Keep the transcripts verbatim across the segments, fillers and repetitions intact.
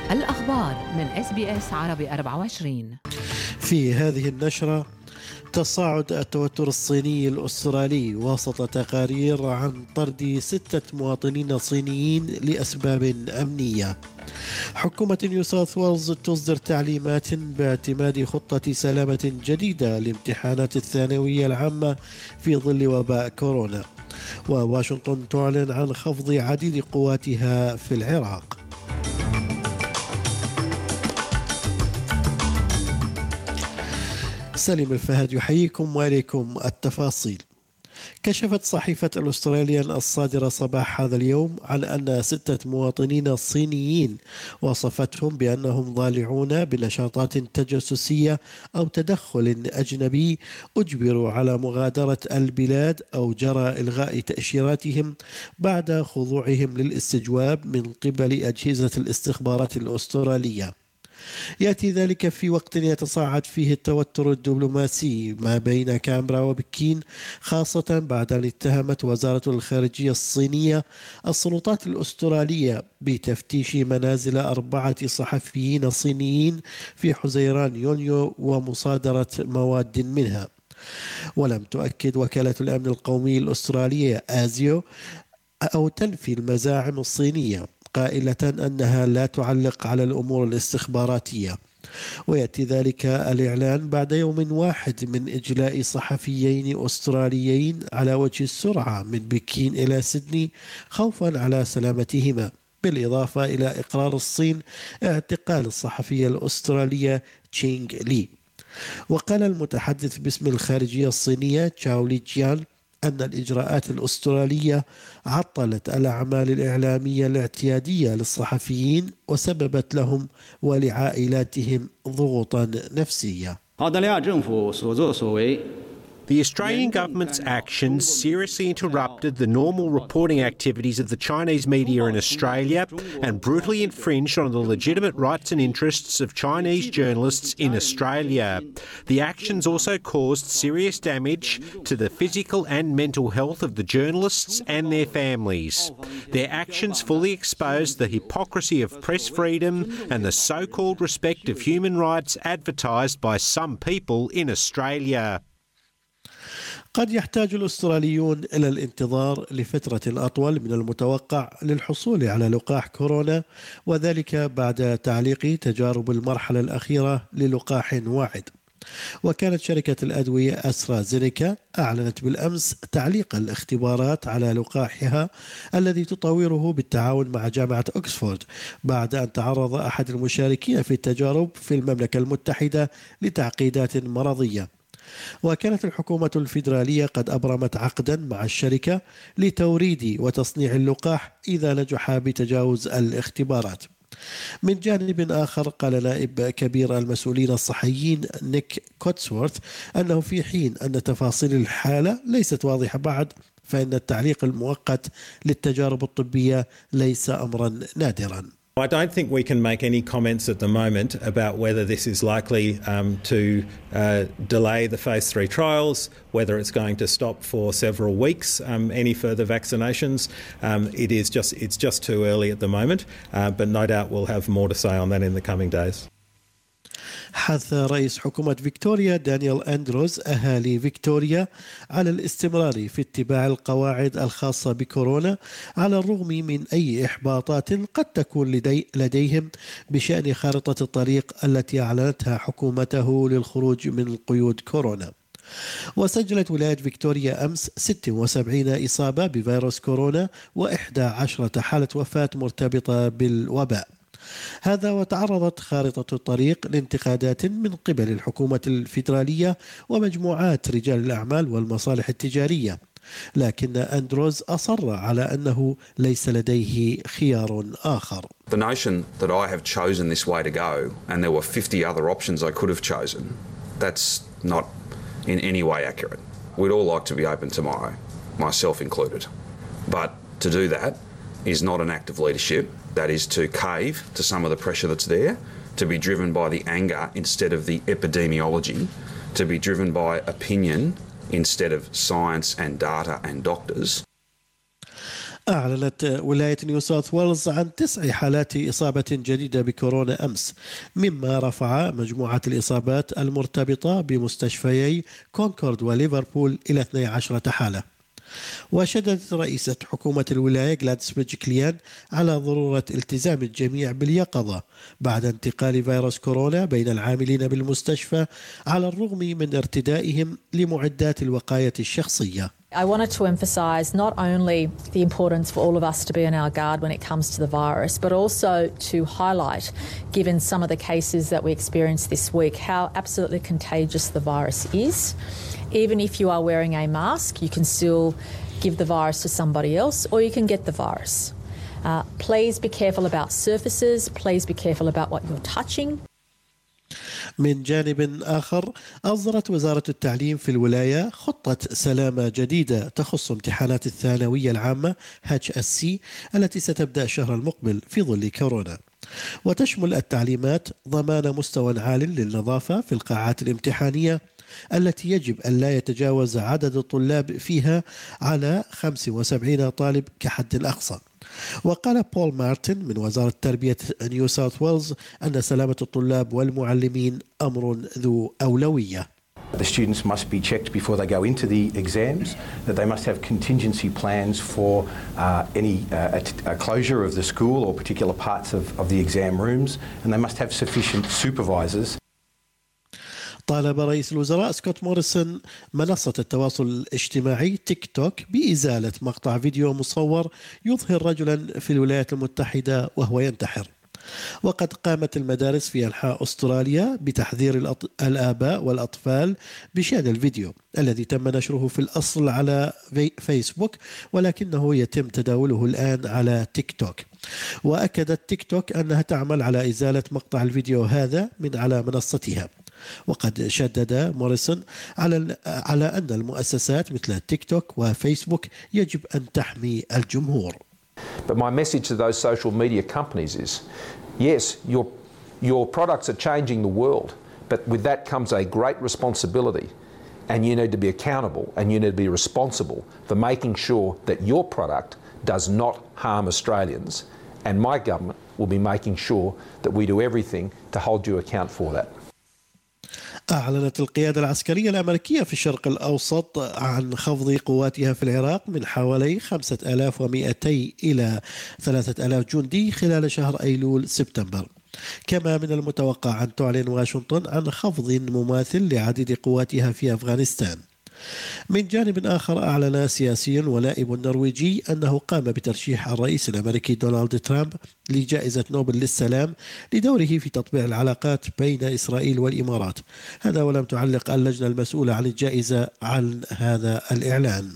الأخبار من إس بي إس عربي أربعة وعشرين. في هذه النشرة: تصاعد التوتر الصيني الأسترالي وسط تقارير عن طرد ستة مواطنين صينيين لأسباب أمنية. حكومة نيو ساوث ويلز تصدر تعليمات باعتماد خطة سلامة جديدة لامتحانات الثانوية العامة في ظل وباء كورونا. وواشنطن تعلن عن خفض عديد قواتها في العراق. سليم الفهد يحييكم وإليكم التفاصيل. كشفت صحيفة الأستراليان الصادرة صباح هذا اليوم عن أن ستة مواطنين صينيين وصفتهم بأنهم ضالعون بنشاطات تجسسية أو تدخل أجنبي أجبروا على مغادرة البلاد أو جرى إلغاء تأشيراتهم بعد خضوعهم للاستجواب من قبل أجهزة الاستخبارات الأسترالية. يأتي ذلك في وقت يتصاعد فيه التوتر الدبلوماسي ما بين كامبرا وبكين، خاصة بعد أن اتهمت وزارة الخارجية الصينية السلطات الأسترالية بتفتيش منازل أربعة صحفيين صينيين في حزيران يونيو ومصادرة مواد منها. ولم تؤكد وكالة الأمن القومي الأسترالية آزيو أو تنفي المزاعم الصينية، قائلة أنها لا تعلق على الأمور الاستخباراتية. ويأتي ذلك الإعلان بعد يوم واحد من إجلاء صحفيين أستراليين على وجه السرعة من بكين إلى سيدني خوفا على سلامتهما، بالإضافة إلى إقرار الصين اعتقال الصحفية الأسترالية تشينغ لي. وقال المتحدث باسم الخارجية الصينية تشاو لي جيان أن الإجراءات الأسترالية عطلت الأعمال الإعلامية الاعتيادية للصحفيين وسببت لهم ولعائلاتهم ضغوطا نفسية. The Australian government's actions seriously interrupted the normal reporting activities of the Chinese media in Australia and brutally infringed on the legitimate rights and interests of Chinese journalists in Australia. The actions also caused serious damage to the physical and mental health of the journalists and their families. Their actions fully exposed the hypocrisy of press freedom and the so-called respect of human rights advertised by some people in Australia. قد يحتاج الأستراليون إلى الانتظار لفترة أطول من المتوقع للحصول على لقاح كورونا، وذلك بعد تعليق تجارب المرحلة الأخيرة للقاح واحد. وكانت شركة الأدوية أسترازينيكا أعلنت بالأمس تعليق الاختبارات على لقاحها الذي تطوره بالتعاون مع جامعة أكسفورد بعد أن تعرض أحد المشاركين في التجارب في المملكة المتحدة لتعقيدات مرضية. وكانت الحكومة الفيدرالية قد أبرمت عقدا مع الشركة لتوريد وتصنيع اللقاح إذا نجح بتجاوز الاختبارات. من جانب آخر، قال نائب كبير المسؤولين الصحيين نيك كوتسورث أنه في حين أن تفاصيل الحالة ليست واضحة بعد، فإن التعليق المؤقت للتجارب الطبية ليس أمرا نادرا. I don't think we can make any comments at the moment about whether this is likely um, to uh, delay the phase three trials, whether it's going to stop for several weeks, um, any further vaccinations. Um, it is just, it's just too early at the moment, uh, but no doubt we'll have more to say on that in the coming days. حث رئيس حكومة فيكتوريا دانيال أندروز أهالي فيكتوريا على الاستمرار في اتباع القواعد الخاصة بكورونا على الرغم من أي إحباطات قد تكون لدي لديهم بشأن خارطة الطريق التي أعلنتها حكومته للخروج من قيود كورونا. وسجلت ولاية فيكتوريا أمس ستة وسبعين إصابة بفيروس كورونا وإحدى عشرة حالة وفاة مرتبطة بالوباء. هذا وتعرضت خارطة الطريق لانتقادات من قبل الحكومة الفيدرالية ومجموعات رجال الأعمال والمصالح التجارية، لكن أندروز أصر على أنه ليس لديه خيار آخر. The notion that I have chosen this way to go and there were fifty other options I could have chosen, that's not in any way accurate. We'd all like to be open tomorrow, myself included. But to do that is not an act of leadership. That is to cave to some of the pressure that's there, to be driven by the anger instead of the epidemiology, to be driven by opinion instead of science and data and doctors. أعلنت ولاية نيو ساوث ويلز عن تسع حالات إصابة جديدة بكورونا أمس، مما رفع مجموعة الإصابات المرتبطة بمستشفيي كونكورد وليفربول إلى اثنتي عشرة حالة. وشددت رئيسة حكومة الولاية غلاديس برجكليان على ضرورة التزام الجميع باليقظة بعد انتقال فيروس كورونا بين العاملين بالمستشفى على الرغم من ارتدائهم لمعدات الوقاية الشخصية. I wanted to emphasise not only the importance for all of us to be on our guard when it comes to the virus, but also to highlight, given some of the cases that we experienced this week, how absolutely contagious the virus is. Even if you are wearing a mask, you can still give the virus to somebody else or you can get the virus. Uh, please be careful about surfaces. Please be careful about what you're touching. من جانب آخر، أصدرت وزارة التعليم في الولاية خطة سلامة جديدة تخص امتحانات الثانوية العامة إتش إس سي التي ستبدأ الشهر المقبل في ظل كورونا، وتشمل التعليمات ضمان مستوى عال للنظافة في القاعات الامتحانية التي يجب أن لا يتجاوز عدد الطلاب فيها على خمسة وسبعين طالب كحد الأقصى. وقال بول مارتن من وزارة تربية نيو ساوث ويلز أن سلامة الطلاب والمعلمين أمر ذو أولوية. The students must be checked before they go into the exams, that they must have contingency plans for uh, any uh, a, a closure of the school or particular parts of, of the exam rooms, and they must have sufficient supervisors. طالب رئيس الوزراء سكوت موريسون منصة التواصل الاجتماعي تيك توك بإزالة مقطع فيديو مصور يظهر رجلا في الولايات المتحدة وهو ينتحر. وقد قامت المدارس في أنحاء أستراليا بتحذير الآباء والأطفال بشأن الفيديو الذي تم نشره في الأصل على فيسبوك، ولكنه يتم تداوله الآن على تيك توك. وأكدت تيك توك أنها تعمل على إزالة مقطع الفيديو هذا من على منصتها. وقد شدد موريسون على على أن المؤسسات مثل تيك توك وفيسبوك يجب أن تحمي الجمهور. But my message to those social media companies is, yes, your your products are changing the world, but with that comes a great responsibility, and you need to be accountable and you need to be responsible for making sure that your product does not harm Australians, and my government will be making sure that we do everything to hold you account for that. أعلنت القيادة العسكرية الأمريكية في الشرق الأوسط عن خفض قواتها في العراق من حوالي خمسة آلاف ومئتين إلى ثلاثة آلاف جندي خلال شهر أيلول سبتمبر. كما من المتوقع أن تعلن واشنطن عن خفض مماثل لعدد قواتها في أفغانستان. من جانب آخر، أعلن سياسي ونائب نرويجي أنه قام بترشيح الرئيس الأمريكي دونالد ترامب لجائزة نوبل للسلام لدوره في تطبيع العلاقات بين إسرائيل والإمارات. هذا ولم تعلق اللجنة المسؤولة عن الجائزة عن هذا الإعلان.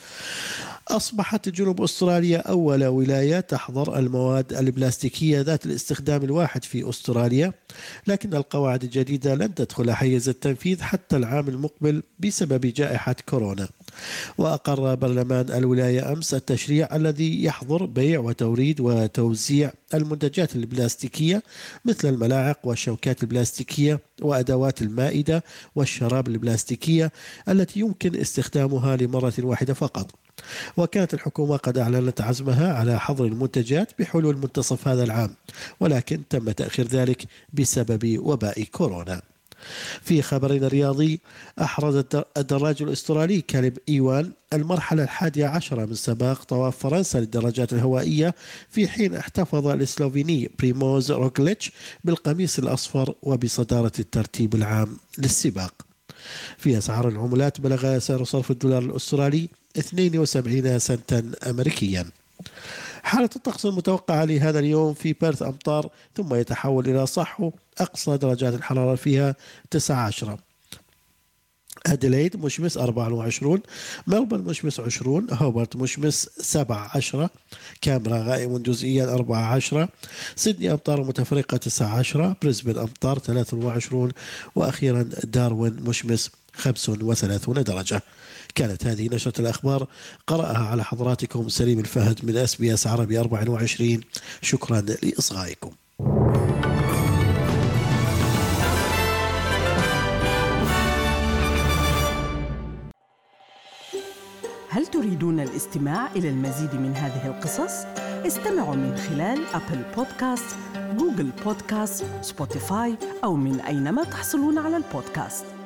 أصبحت جنوب أستراليا أول ولاية تحظر المواد البلاستيكية ذات الاستخدام الواحد في أستراليا، لكن القواعد الجديدة لن تدخل حيز التنفيذ حتى العام المقبل بسبب جائحة كورونا. وأقر برلمان الولاية أمس التشريع الذي يحظر بيع وتوريد وتوزيع المنتجات البلاستيكية مثل الملاعق والشوكات البلاستيكية وأدوات المائدة والشراب البلاستيكية التي يمكن استخدامها لمرة واحدة فقط. وكانت الحكومة قد أعلنت عزمها على حظر المنتجات بحلول منتصف هذا العام، ولكن تم تأخير ذلك بسبب وباء كورونا. في خبرنا الرياضي، أحرز الدراج الأسترالي كاليب إيوان المرحلة الحادية عشرة من سباق طواف فرنسا للدراجات الهوائية، في حين احتفظ السلوفيني بريموز روغليتش بالقميص الأصفر وبصدارة الترتيب العام للسباق. في أسعار العملات، بلغ سعر صرف الدولار الأسترالي اثنين وسبعين سنتا أمريكيا. حالة الطقس المتوقعة لهذا اليوم: في بيرث أمطار ثم يتحول إلى صحو، أقصى درجات الحرارة فيها تسعة عشر. أديلايد مشمس أربعة وعشرين، ملبورن مشمس عشرين، هوبرت مشمس سبعة عشر، كامبرا غائم جزئيا أربعة عشر، سيدني أمطار متفرقة تسعة عشر، بريسبن أمطار ثلاثة وعشرين، وأخيرا داروين مشمس خمسة وثلاثين درجة. كانت هذه نشرة الأخبار، قرأها على حضراتكم سليم الفهد من إس بي إس عربي أربعة وعشرين. شكرا لإصغائكم. هل تريد تريدون الاستماع إلى المزيد من هذه القصص؟ استمعوا من خلال أبل بودكاست، جوجل بودكاست، سبوتيفاي أو من أينما تحصلون على البودكاست.